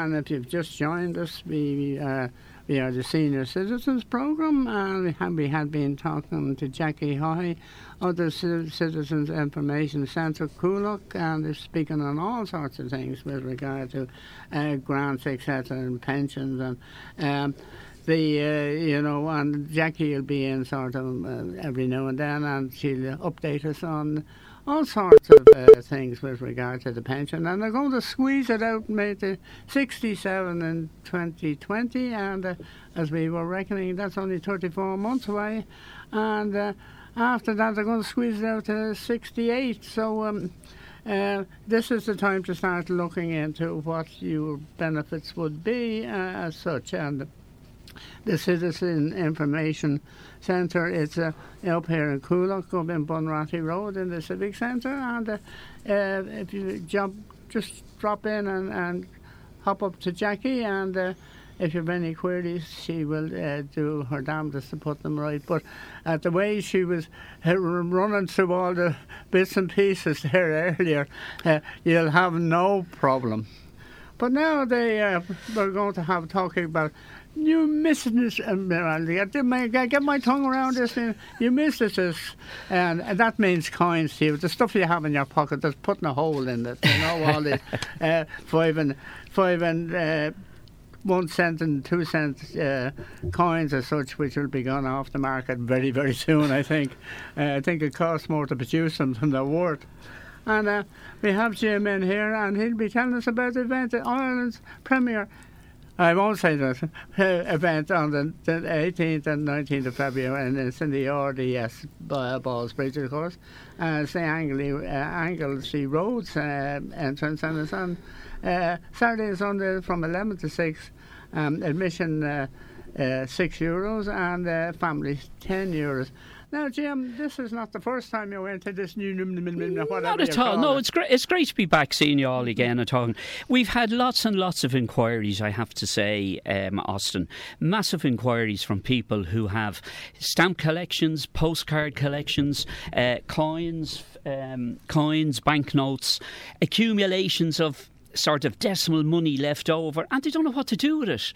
and if you've just joined us, we are the Senior Citizens Programme, and we had been talking to Jackie Hoy of the Citizens Information Centre, Coolock, and they're speaking on all sorts of things with regard to grants, etc., and pensions, and and Jackie will be in sort of every now and then, and she'll update us on all sorts of things with regard to the pension, and they're going to squeeze it out and make it 67 in 2020, and as we were reckoning, that's only 34 months away, and after that they're going to squeeze it out to 68. So this is the time to start looking into what your benefits would be as such. And the Citizen Information Centre, it's up here in Coolock, up in Bunratty Road in the Civic Centre, and if you just drop in and hop up to Jackie, and if you have any queries, she will do her damnedest to put them right. But the way she was running through all the bits and pieces there earlier, you'll have no problem. But now we're going to have talking about new messages. I get my tongue around this thing. New messages, and that means coins, Steve. The stuff you have in your pocket, that's putting a hole in it. All the 5 and 1 cent and 2 cent coins as such, which will be gone off the market very, very soon, I think. I think it costs more to produce them than they're worth. And we have Jim in here, and he'll be telling us about the event at Ireland's premier, I won't say that, event on the 18th and 19th of February, and it's in the RDS Ballsbridge, of course, St. Anglesey Road's entrance, and it's on Saturday and Sunday from 11 to 6, admission €6, and family €10. Now, Jim, this is not the first time you went to this new whatever. Not at all. No, it's great. It's great to be back seeing you all again and talking. We've had lots and lots of inquiries, I have to say, Austin. Massive inquiries from people who have stamp collections, postcard collections, coins, banknotes, accumulations of sort of decimal money left over, and they don't know what to do with it.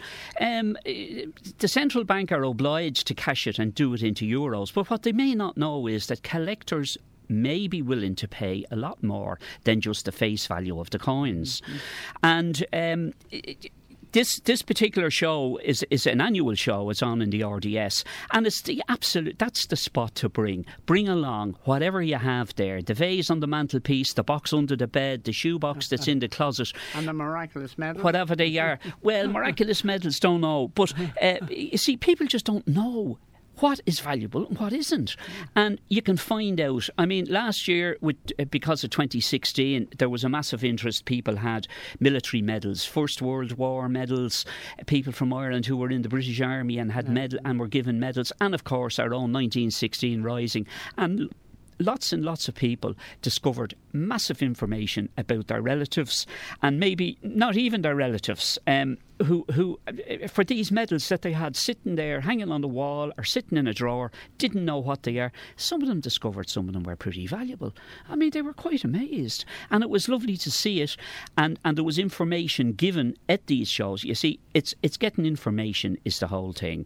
The central bank are obliged to cash it and do it into euros, but what they may not know is that collectors may be willing to pay a lot more than just the face value of the coins. Mm-hmm. And This particular show is an annual show. It's on in the RDS, and it's that's the spot to bring along whatever you have there, the vase on the mantelpiece, the box under the bed, the shoebox that's in the closet, and the miraculous medals, whatever they are. Well, miraculous medals, don't know, but you see, people just don't know what is valuable and what isn't. And you can find out. I mean, last year, because of 2016, there was a massive interest. People had military medals, First World War medals, people from Ireland who were in the British Army and had and were given medals, and of course our own 1916 Rising. And lots and lots of people discovered massive information about their relatives, and maybe not even their relatives, who for these medals that they had sitting there, hanging on the wall or sitting in a drawer, didn't know what they are. Some of them discovered some of them were pretty valuable. I mean, they were quite amazed, and it was lovely to see it, and there was information given at these shows. You see, it's getting information is the whole thing.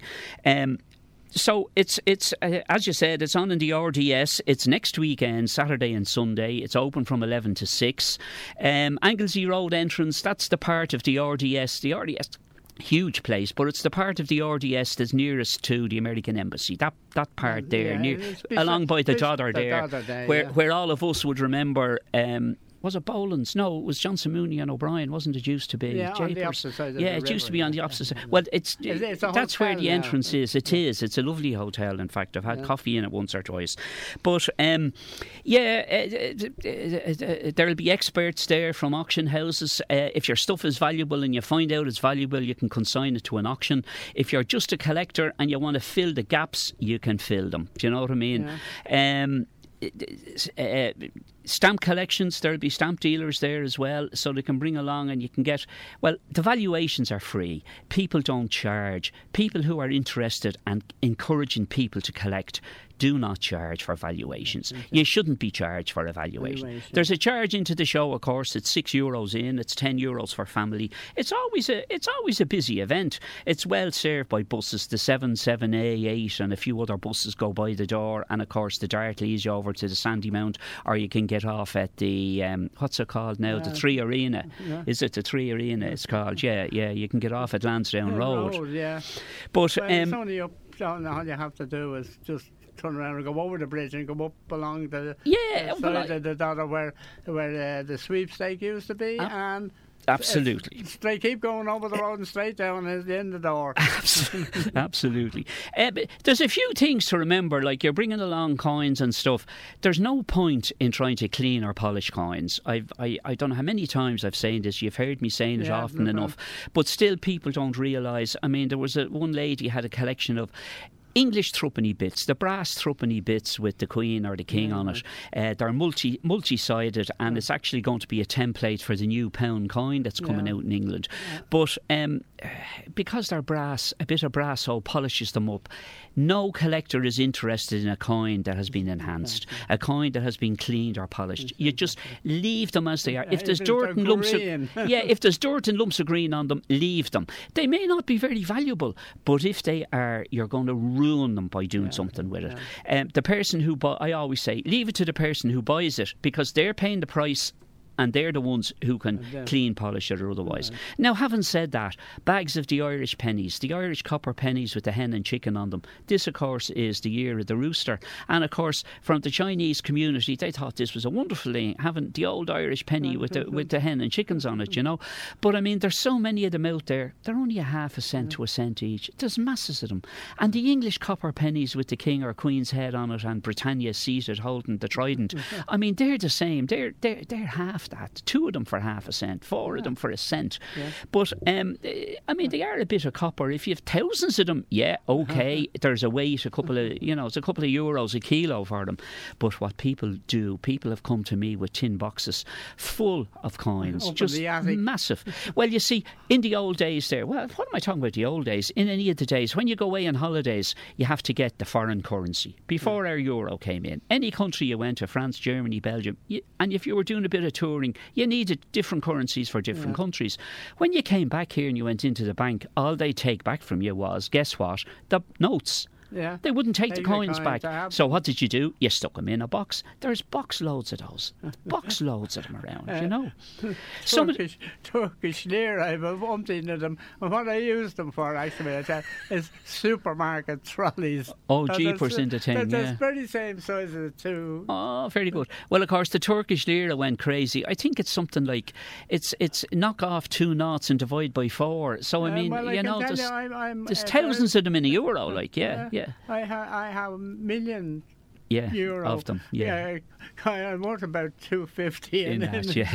So it's as you said, it's on in the RDS. It's next weekend, Saturday and Sunday. It's open from 11 to 6. Anglesey Road entrance, that's the part of the RDS. The RDS, huge place, but it's the part of the RDS that's nearest to the American Embassy. That part there, along by the Dodder there, where all of us would remember. Was it Boland's? No, it was Johnson, Mooney and O'Brien, wasn't it? Used to be. Yeah, on the opposite side of the river. It used to be on the opposite side. Well, that's where the entrance is. It is. It's a lovely hotel, in fact. I've had coffee in it once or twice. But, there'll be experts there from auction houses. If your stuff is valuable and you find out it's valuable, you can consign it to an auction. If you're just a collector and you want to fill the gaps, you can fill them. Do you know what I mean? Yeah. Stamp collections, there'll be stamp dealers there as well, so they can bring along and you can get, well, the valuations are free. People don't charge. People who are interested and encouraging people to collect do not charge for valuations. You shouldn't be charged for a valuation. There's a charge into the show, of course. It's €6 in. It's €10 for family. It's always a busy event. It's well served by buses. The 7, 7A, 8 and a few other buses go by the door. And of course the Dart leads you over to the Sandymount, or you can get off at the what's it called now? The Three Arena. Yeah. Is it the Three Arena? It's called. Yeah. You can get off at Lansdowne Road. Yeah. But it's only up. All you have to do is just turn around and go over the bridge and go up along the side of the Dodder where the sweepstake used to be, and absolutely. Straight, keep going over the road and straight down is the end of the door. Absolutely. But there's a few things to remember, like you're bringing along coins and stuff. There's no point in trying to clean or polish coins. I don't know how many times I've said this. You've heard me saying it often enough. But still people don't realise. I mean, there was one lady had a collection of English threepenny bits, the brass threepenny bits with the Queen or the King on it. They're multi-sided, and it's actually going to be a template for the new pound coin that's coming out in England. But because they're brass, a bit of brass polishes them up. No collector is interested in a coin that has been enhanced, a coin that has been cleaned or polished. You just leave them as they are. If there's dirt and lumps if there's dirt and lumps of green on them, leave them. They may not be very valuable, but if they are, you're going to ruin them by doing something with it. The person who I always say, leave it to the person who buys it, because they're paying the price. And they're the ones who can clean, polish it or otherwise. Now, having said that, bags of the Irish pennies, the Irish copper pennies with the hen and chicken on them. This, of course, is the year of the rooster. And, of course, from the Chinese community, they thought this was a wonderful thing, having the old Irish penny with the hen and chickens on it, you know. But, I mean, there's so many of them out there. They're only a half a cent to a cent each. There's masses of them. And the English copper pennies with the King or Queen's head on it and Britannia seated holding the trident, I mean, they're the same. They're half that. 2 of them for half a cent, 4 of them for a cent. But I mean, they are a bit of copper. If you have thousands of them, there's a weight, it's a couple of euros a kilo for them. But what people have come to me with tin boxes full of coins, just massive. Well, you see, in the old days what am I talking about, the old days? In any of the days, when you go away on holidays, you have to get the foreign currency. Before our euro came in, any country you went to, France, Germany, Belgium, and if you were doing a bit of touring, you needed different currencies for different countries. When you came back here and you went into the bank, all they take back from you was, guess what? The notes. Yeah. They wouldn't take the coins back. So what did you do? You stuck them in a box. There's box loads of those. Box loads of them around, you know. Turkish lira, I've umpteen of them. And what I use them for, actually, is supermarket trolleys. Oh, jeepers in the thing, They're the very same size as the two. Oh, very good. Well, of course, the Turkish lira went crazy. I think it's something like, it's knock off 2 noughts and divide by 4. So, I mean, there's thousands of them in a euro, like, yeah. I have a million euro of them. I'm worth about 250 in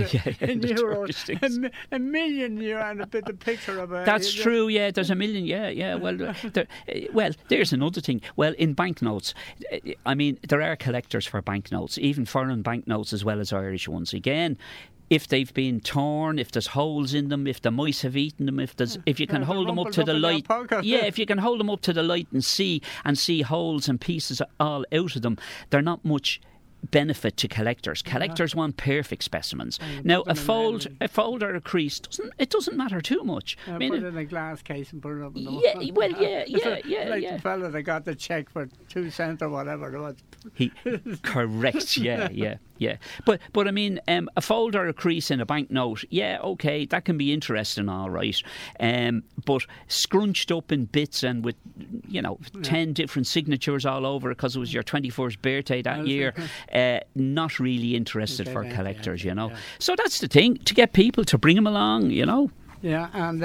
euros. A million euro and a bit of picture of it. That's true. Yeah, there's a million. Yeah. Well, there's another thing. Well, in banknotes, I mean, there are collectors for banknotes, even foreign banknotes as well as Irish ones. Again, if they've been torn, if there's holes in them, if the mice have eaten them, if you can hold them up to the light, if you can hold them up to the light and see holes and pieces all out of them, they're not much benefit to collectors. Collectors want perfect specimens. Now, a fold or a crease doesn't matter too much. I mean, put it in a glass case and put it up in the wall. Like the fella that got the cheque for 2 cents or whatever it was. Correct. Yeah. But I mean, a fold or a crease in a banknote, that can be interesting, all right. But scrunched up in bits and with 10 different signatures all over it because it was your 21st birthday that year. Not really interested for collectors, you know. So that's the thing, to get people to bring them along, you know. Yeah, and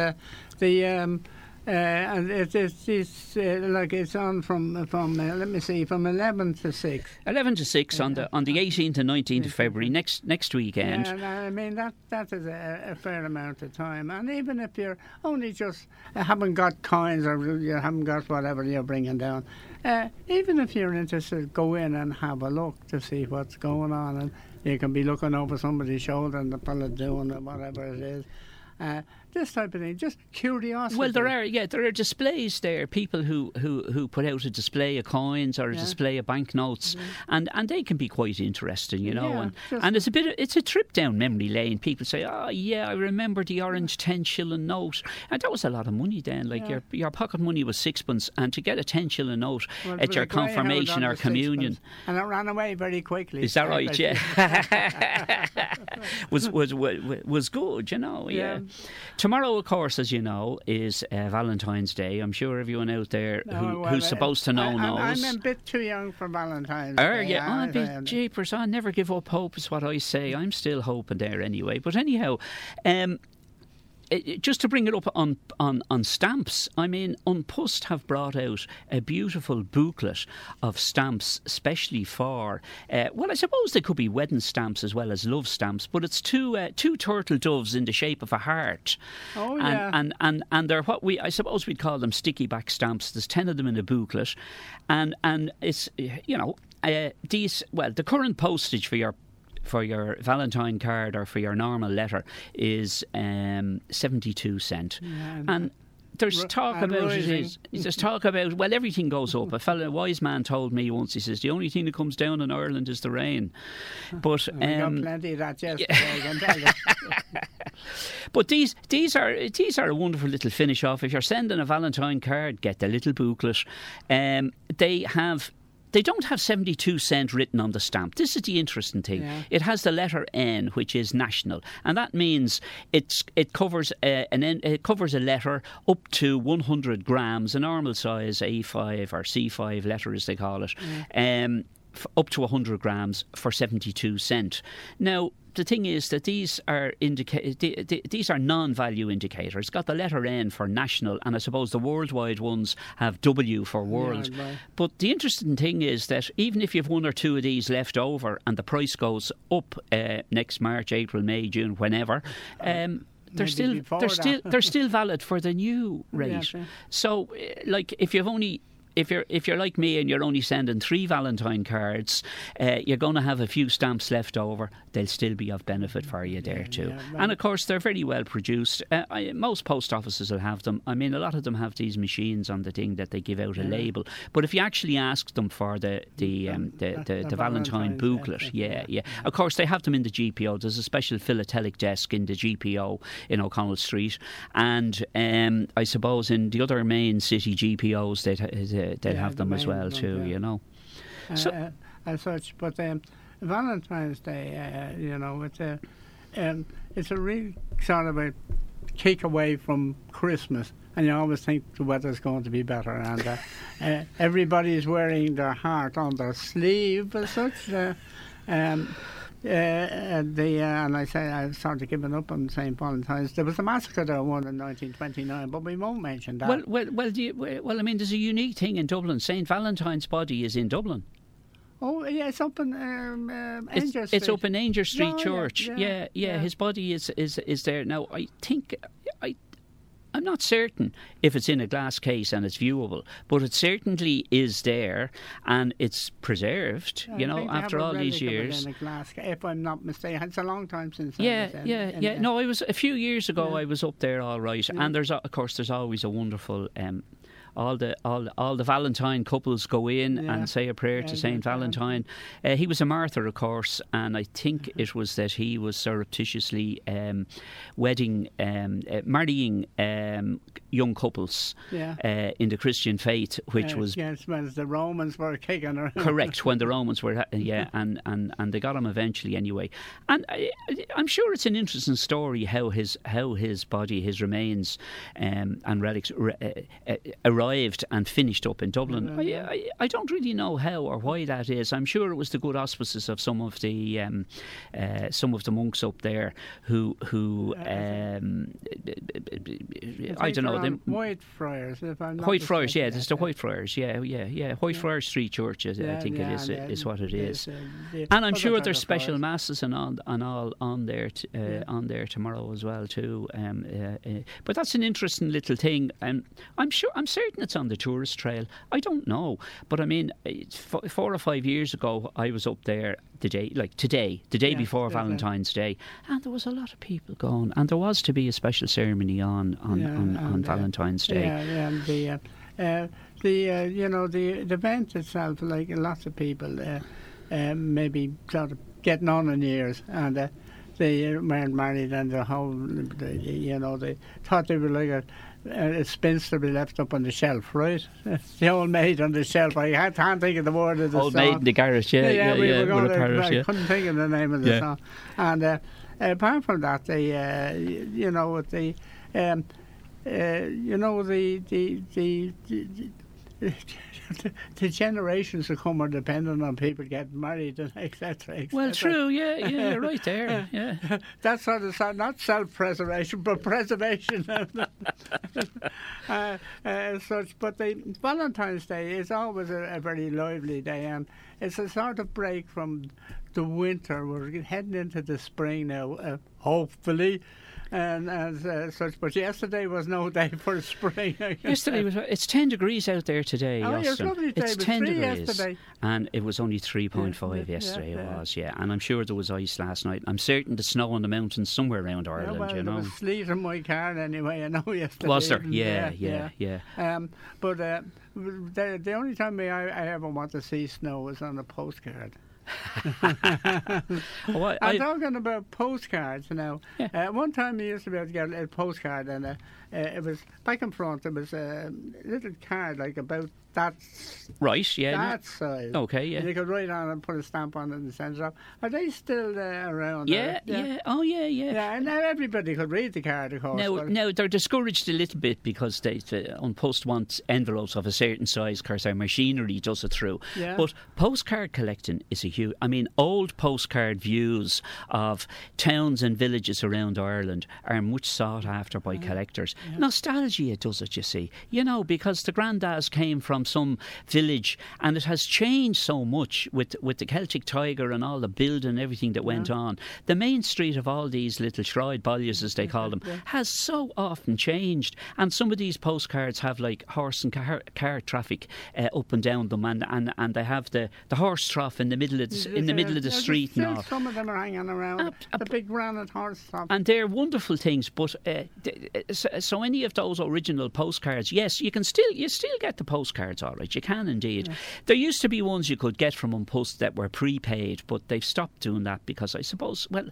and it's on from let me see, from 11 to 6. 11 to 6 on the 18th and 19th of February, next weekend. Yeah, and I mean that is a fair amount of time. And even if you're only just haven't got coins or you haven't got whatever you're bringing down, even if you're interested, go in and have a look to see what's going on, and you can be looking over somebody's shoulder and the fella doing whatever it is. this type of thing, just curiosity. Well, there are displays there. People who put out a display of coins or a display of banknotes, and they can be quite interesting, you know. And it's a trip down memory lane. People say, "Oh yeah, I remember the orange 10-shilling note," and that was a lot of money then. Like your pocket money was sixpence, and to get a 10-shilling note at your confirmation or communion, and it ran away very quickly. Is that right? Yeah, was good, you know. Yeah. Tomorrow, of course, as you know, is Valentine's Day. I'm sure everyone out there who's supposed to know knows. I'm a bit too young for Valentine's Day. Yeah, jeepers, I never give up hope is what I say. I'm still hoping there anyway. But anyhow, just to bring it up on stamps, I mean, An Post have brought out a beautiful booklet of stamps, especially for, well, I suppose they could be wedding stamps as well as love stamps, but it's two turtle doves in the shape of a heart. Oh, and they're I suppose we'd call them sticky back stamps. There's 10 of them in the booklet. And it's, you know, the current postage for your Valentine card or for your normal letter is 72 cents. Yeah, and there's talk about well, everything goes up. A wise man told me once, he says, the only thing that comes down in Ireland is the rain. But we got plenty of that yesterday, I can tell you. But these are a wonderful little finish off. If you're sending a Valentine card, get the little booklet. They don't have 72 cents written on the stamp. This is the interesting thing. Yeah. It has the letter N, which is national, and that means it covers a letter up to 100 grams, a normal size A5 or C5 letter, as they call it, up to 100 grams for 72 cents. Now, the thing is that these are non-value indicators. It's got the letter N for national, and I suppose the worldwide ones have W for world. Yeah, but the interesting thing is that even if you have one or two of these left over and the price goes up next March, April, May, June, whenever, they're still valid for the new rate. Yeah, sure. So, like, if you're like me and you're only sending 3 Valentine cards, you're going to have a few stamps left over. They'll still be of benefit for you there too. Yeah, and of course, they're very well produced. Most post offices will have them. I mean, a lot of them have these machines on the thing that they give out a label. But if you actually ask them for the Valentine booklet, of course they have them in the GPO. There's a special philatelic desk in the GPO in O'Connell Street, and I suppose in the other main city GPOs they'd have them as well too, you know. As such, but Valentine's Day, you know, it's a real sort of a kick away from Christmas, and you always think the weather's going to be better, and everybody's wearing their heart on their sleeve as such. And I say I started giving up on St. Valentine's. There was a massacre that won in 1929, but we won't mention that. Well, I mean, there's a unique thing in Dublin. St. Valentine's body is in Dublin. Oh, yeah, it's up in Ainger Street. It's up in Ainger Street Church. Yeah. His body is there. Now, I think... I'm not certain if it's in a glass case and it's viewable, but it certainly is there and it's preserved, you know, after all these years. In a glass, if I'm not mistaken. It's a long time since. Yeah. No, I was a few years ago. I was up there, all right. Yeah. And there's always a wonderful. All the Valentine couples go in and say a prayer to Saint Valentine. He was a martyr, of course, and I think it was that he was surreptitiously marrying young couples in the Christian faith, which was when the Romans were kicking around. Correct, when the Romans were and they got him eventually anyway. And I'm sure it's an interesting story how his body, his remains and relics arrived and finished up in Dublin. I don't really know how or why that is. I'm sure it was the good auspices of some of the monks up there who I don't know them. White Friars, if I'm not White Friars, there's the White Friars, White Friars Street Church, I think it is what it is. And I'm sure there's special masses and all on there tomorrow as well too. But that's an interesting little thing, and I'm certain it's on the tourist trail. I don't know, but I mean, 4 or 5 years ago I was up there the day before Valentine's Day, and there was a lot of people going, and there was to be a special ceremony on Valentine's Day. And the event itself, like lots of people, maybe sort of getting on in years, and they weren't married, and they thought they were like a spinster be left up on the shelf, right? The old maid on the shelf. I can't think of the word of the old song. Maid in the Garret, I couldn't think of the name of the song. And apart from that, the generations to come are dependent on people getting married, and etc. Well, true, you're right there. Yeah, that's sort of not self-preservation, but preservation. Such. But the Valentine's Day is always a very lively day, and it's a sort of break from the winter. We're heading into the spring now, hopefully. And as such, but yesterday was no day for spring. Yesterday it's 10 degrees out there today. Oh, it's lovely day. It's 10 degrees yesterday, and it was only 3.5 yesterday. It was, and I'm sure there was ice last night. I'm certain the snow on the mountains somewhere around Ireland. There was sleet in my car anyway. I know yesterday. Was there? Yeah. But the only time I ever want to see snow is on a postcard. I'm talking about postcards now. One time I used to be able to get a postcard, and it was back and front. It was a little card like about that. Right, yeah. That size. Okay, yeah. And you could write on and put a stamp on it and send it off. Are they still around? Yeah. Oh, yeah. Yeah, and now everybody could read the card, of course. Now they're discouraged a little bit because on post want envelopes of a certain size because our machinery does it through. Yeah. But postcard collecting is a huge. I mean, old postcard views of towns and villages around Ireland are much sought after by collectors. Yeah. Nostalgia does it, you see. Because the granddads came from some village, and it has changed so much with the Celtic Tiger and all the building and everything that went on. The main street of all these little Shride Bollias, as they call them, has so often changed, and some of these postcards have like horse and car traffic up and down them, and they have the horse trough in the middle of the street and all. Some of them are hanging around the big granite horse trough, and they're wonderful things. But so any of those original postcards, yes, you still get the postcards, all right, you can indeed. Yeah. There used to be ones you could get from An Post that were prepaid, but they've stopped doing that because I suppose, well,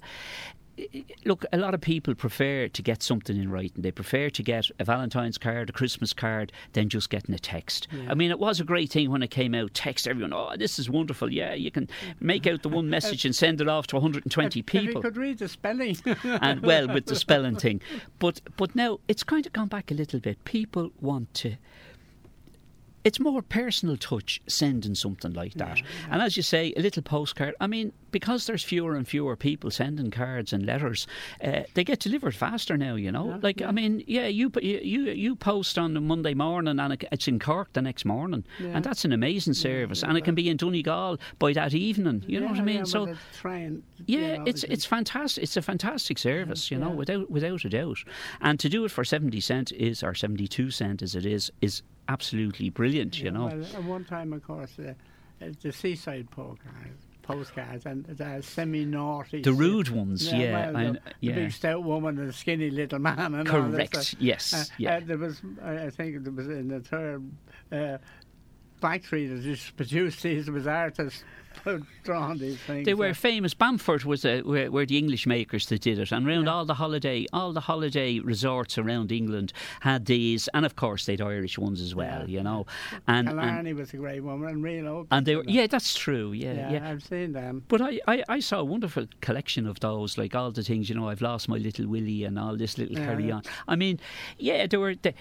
look, a lot of people prefer to get something in writing. They prefer to get a Valentine's card, a Christmas card, than just getting a text. Yeah. I mean, it was a great thing when it came out. Text everyone, oh, this is wonderful. Yeah, you can make out the one message and send it off to 120 people. If you could read the spelling. And well, with the spelling thing. But now it's kind of gone back a little bit. People want to... It's more personal touch sending something like that. Yeah. And as you say, a little postcard. I mean, because there's fewer and fewer people sending cards and letters, they get delivered faster now, I mean, you post on a Monday morning and it's in Cork the next morning. Yeah. And that's an amazing service. And it can be in Donegal by that evening. You know what I mean? So train, it's fantastic. It's a fantastic service, without a doubt. And to do it for 70 cent or 72 cent as it is absolutely brilliant, Well, at one time, of course, the seaside postcards and the semi-naughty... The rude ones, the big stout woman and the skinny little man and correct, all this. Yes. There was, I think there was in the third factory that just produced these, there was artists drawn these things. They were famous. Bamford were the English makers that did it, and around all the holiday resorts around England had these, and of course they'd Irish ones as well, And Killarney was a great woman, and real old. And they were, that's true. Yeah, I've seen them. But I saw a wonderful collection of those, like all the things, I've lost my little Willie and all this little carry on. I mean, they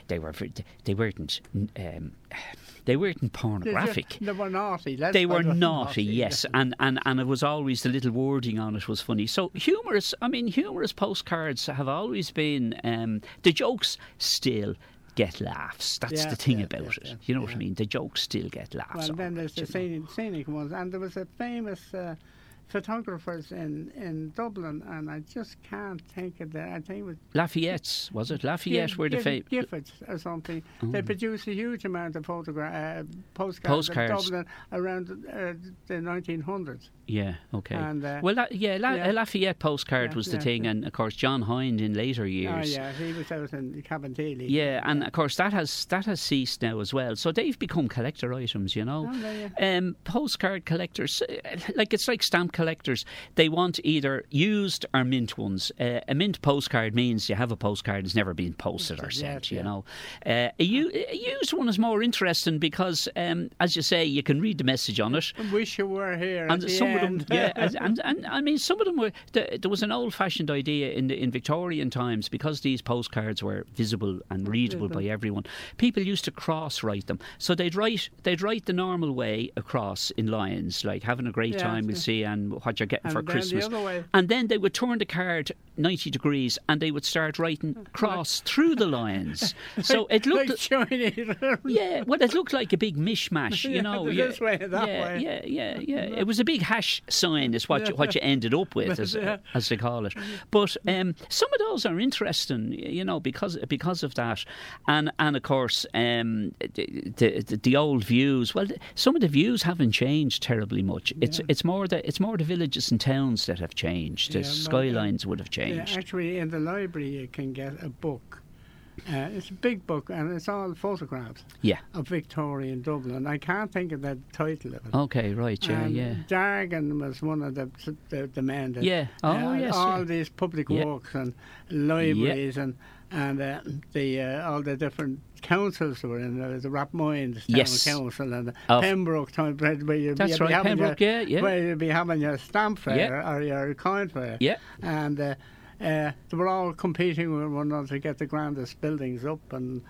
weren't pornographic. They were naughty. They were naughty, yes. And it was always, the little wording on it was funny. So humorous postcards have always been, the jokes still get laughs. That's the thing about it. You know what I mean? The jokes still get laughs. Well, then there's the scenic ones. And there was a photographers in Dublin, and I just can't think of that. I think it was Lafayette's, was it? Lafayette were the Giffords or something. They produced a huge amount of postcards of Postcards. Dublin around the 1900s. Yeah, okay. And, Lafayette postcard was the thing, and of course John Hind in later years. Oh yeah, he was out in Cabinteely. Yeah, and of course that has ceased now as well. So they've become collector items, you know. Postcard collectors, it's like stamp collectors. They want either used or mint ones. A mint postcard means you have a postcard that's never been posted or sent. You know, a used one is more interesting because, as you say, you can read the message on it. I wish you were here. And some of them, and I mean, some of them were. There was an old-fashioned idea in Victorian times, because these postcards were visible and readable by everyone. People used to cross-write them, so they'd write the normal way across in lines, like having a great time, we'll see, and what you're getting for Christmas. And then they would turn the card 90 degrees, and they would start writing cross through the lines. So it looked like Chinese. it looked like a big mishmash, you know. This way, that way. Yeah. It was a big hash sign, is what you ended up with, as they call it. But some of those are interesting, you know, because of that, and of course the old views. Well, some of the views haven't changed terribly much. It's more the villages and towns that have changed. The skylines would have changed. Yeah, actually, in the library you can get a book. It's a big book, and it's all photographs of Victorian Dublin. I can't think of the title of it. Okay, right, yeah. Dargan was one of the men that... all these public works and libraries and all the different councils were in. There was the Rathmines Town Council and the Pembroke Town, where you'd be where you'd be having your stamp fair or your coin fair. Yeah. And they were all competing with one another to get the grandest buildings up,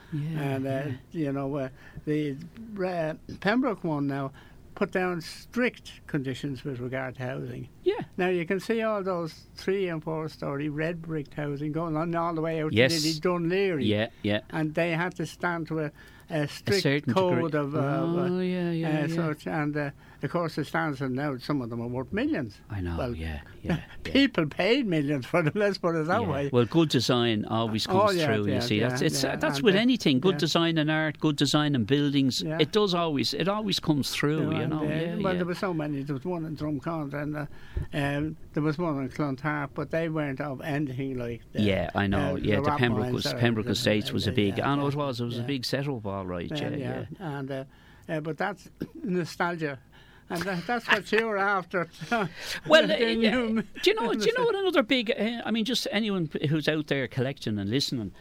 you know, the Pembroke one now put down strict conditions with regard to housing. Yeah. Now you can see all those 3 and 4 story red brick housing going on all the way out to nearly Dunleary. Yeah. And they had to stand to a strict code of such, and of course the stands are now, some of them are worth millions. I know. Well, people paid millions for them. Let's put it that way. Well, good design always comes through. You see, that's with anything. Good design in art, good design in buildings. It always comes through. You know. There were so many. There was one in Drumcond, and there was one in Clontarf, but they weren't of anything like that. I know. The Pembroke Estates was a big. I know it was. It was a big setup. All right. And but that's nostalgia. And that's what you were after. Well, do you know what another big? I mean, just anyone who's out there collecting and listening.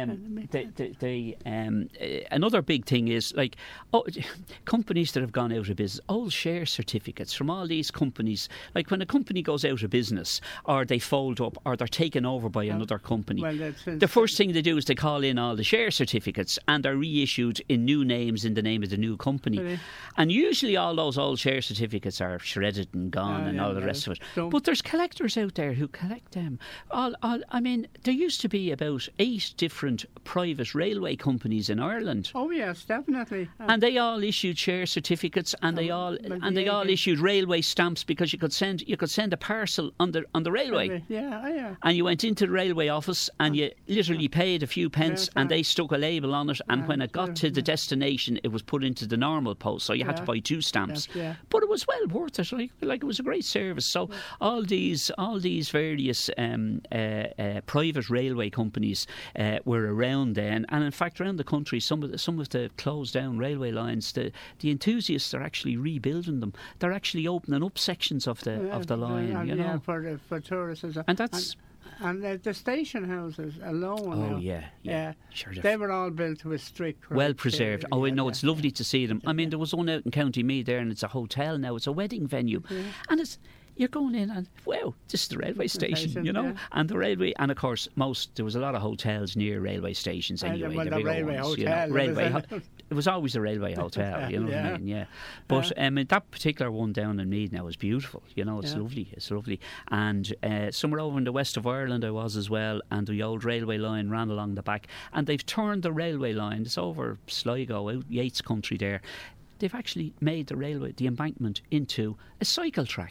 Another big thing is companies that have gone out of business. Old share certificates from all these companies. Like when a company goes out of business, or they fold up, or they're taken over by another company. The first thing they do is they call in all the share certificates, and are reissued in new names in the name of the new company. Really? And usually all those old share certificates are shredded and gone and all the rest of it. But there's collectors out there who collect them. I mean, there used to be about 8 different private railway companies in Ireland. Oh yes, definitely. And they all issued share certificates, and they all issued railway stamps, because you could send a parcel on the railway. Yeah. And you went into the railway office and you literally paid a few pence, and they stuck a label on it, and when it got to the destination, it was put into the normal post, so you had to buy 2 stamps. But it was well worth it. Like it was a great service. So all these various private railway companies were around then, and in fact around the country, some of the closed down railway lines, the enthusiasts are actually rebuilding them. They're actually opening up sections of the line, you know, for tourists, and that's. And the station houses alone. Sure, they were all built with strict, well preserved. It's lovely to see them. I mean, there was one out in County Meath there, and it's a hotel now. It's a wedding venue, and you're going in and wow, this is the railway station, you know, and the railway, and of course there was a lot of hotels near railway stations anyway. The railway ones, hotel, it was always a railway hotel, you know what I mean? Yeah. But that particular one down in Meath now is beautiful. You know, it's lovely. It's lovely. And somewhere over in the west of Ireland I was as well, and the old railway line ran along the back, and they've turned the railway line. It's over Sligo, out Yates country there. They've actually made the embankment into a cycle track.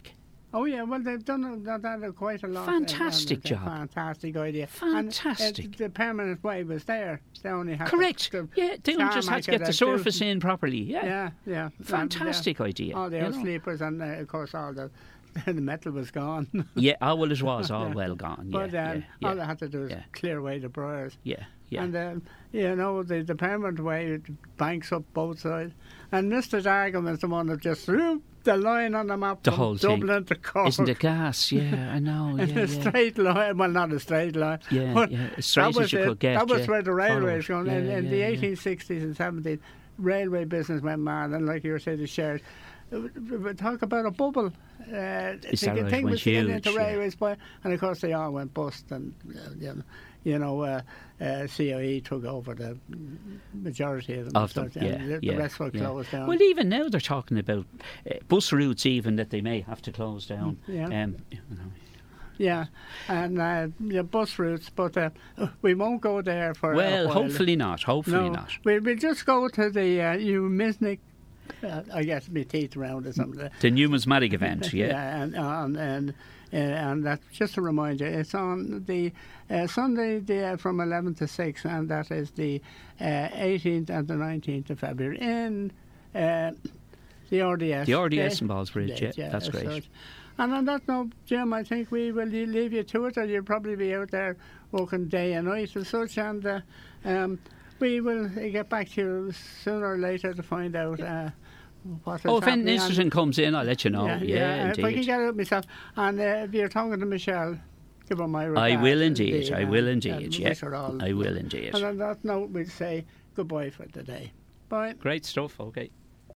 Oh yeah, well they've done that quite a lot. Fantastic job. Fantastic idea. Fantastic. And the permanent way was there. They only had Correct. Yeah, they just had to get the surface in properly. Yeah. Fantastic idea. All the sleepers and of course all the metal was gone. Yeah, well it was all well gone. But all they had to do is clear away the briars. Yeah. And the permanent way, banks up both sides. And Mr. Dargan was the one that just threw the line on the map the from whole Dublin to Cork. Isn't it gas? Yeah, I know. And a straight line, well, not a straight line. As straight as you could get. That was where the railways going. In the 1860s and 70s, railway business went mad, and like you were saying, the shares. We talk about a bubble. The thing was getting into railways, and of course they all went bust, and COE took over the majority of them. The rest were closed down. Well, even now they're talking about bus routes, even that they may have to close down. Yeah, and bus routes, but we won't go there for. Well, hopefully not. Hopefully not. We'll just go to the Umisnik. I guess my teeth around or something. The numismatic event, and that's just to remind you, it's on the Sunday from 11 to 6, and that is the 18th and the 19th of February in the RDS. The RDS in Ballsbridge, that's great. Such. And on that note, Jim, I think we will leave you to it, or you'll probably be out there working day and night and such, and we will get back to you sooner or later to find out what is happening. If anything interesting comes in, I'll let you know. Yeah, if I can get it myself. And if you're talking to Michelle, give her my regards. I will indeed. I will indeed. I will indeed. And on that note, we'll say goodbye for today. Bye. Great stuff. Okay.